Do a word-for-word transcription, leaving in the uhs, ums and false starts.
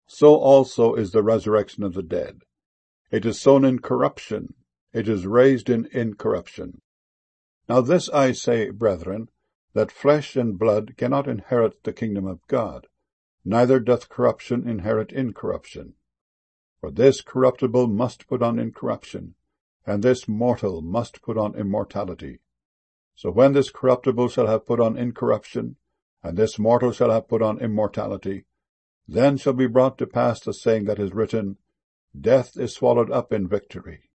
so also is the resurrection of the dead. It is sown in corruption, it is raised in incorruption. Now this I say, brethren, that flesh and blood cannot inherit the kingdom of God, neither doth corruption inherit incorruption. For this corruptible must put on incorruption, and this mortal must put on immortality. So when this corruptible shall have put on incorruption, and this mortal shall have put on immortality, then shall be brought to pass the saying that is written, Death is swallowed up in victory.